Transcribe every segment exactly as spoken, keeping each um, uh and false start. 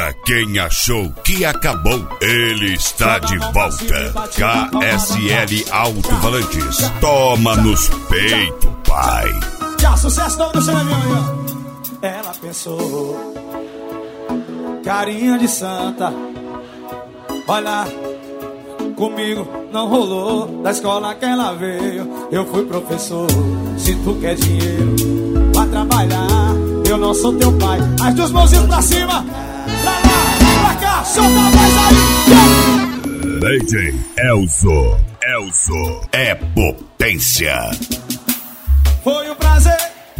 Pra quem achou que acabou, ele está de volta. K S L Alto Valantes. Toma nos peitos, pai. Tchau, sucesso novo do Xanaminho aí, ó. Ela pensou, carinha de santa, olha, comigo não rolou. Da escola que ela veio, eu fui professor. Se tu quer dinheiro, vai trabalhar. Eu não sou teu pai. As duas mãozinhas pra cima, pra lá, pra cá, solta a voz aí. D J Elzo, Elzo é potência. Foi um prazer.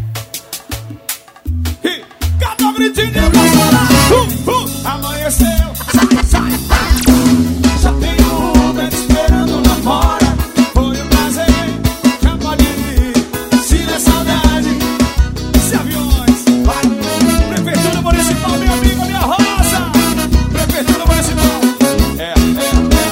E cada gritinho eu vou chorar. uh, uh, Amanheceu, sai, sai, sai. Já tem um Uber esperando lá fora. Foi um prazer, já pode ir. Se der saudade, se aviões, vai. Prefeitura Municipal, minha amiga, minha roça. Prefeitura Municipal. É, é,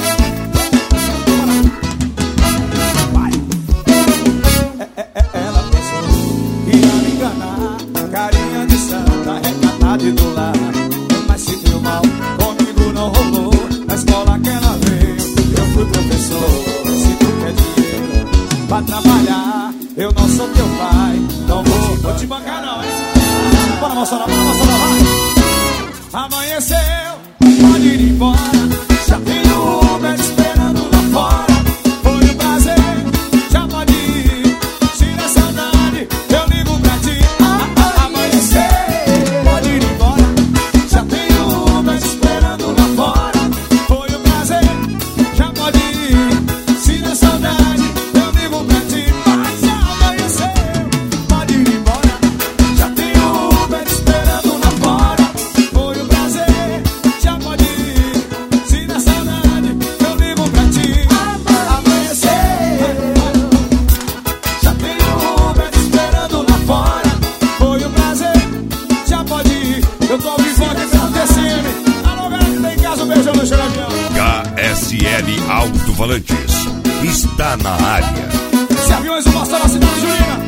é. Vai. É, é, é, ela pensou que ia me enganar. Carinha de santa, recatada e do lar. Mas se deu mal, comigo não rolou. Na escola que ela veio, eu fui professor. Se tu quer dinheiro, vai trabalhar. Eu não sou teu pai, não vou, vou te bancar não, hein? Bora, moçada, bora, moçada, vai. Amanheceu, pode ir embora. Já tem o Uber esperando lá fora. Foi um prazer, já pode ir. Se der saudade, eu ligo pra ti. Ah, ah, amanheceu, pode ir embora. Já tem o Uber esperando lá fora. Foi um prazer, já pode ir. Se der saudade, eu ligo pra ti. Mas amanheceu, pode ir embora. Já tem o Uber esperando lá fora. Foi um prazer, já pode ir. Se der saudade, eu ligo pra ti. Amanheceu, já tem o Uber esperando lá fora. Foi um prazer, já pode ir. Eu tô ao vivo aqui pelo T C M. Alô, galera que tá em casa, um beijão no Xanaminho. K S L Alto Valantes está na área. Se aviões, o pastor da cidade, Juliana.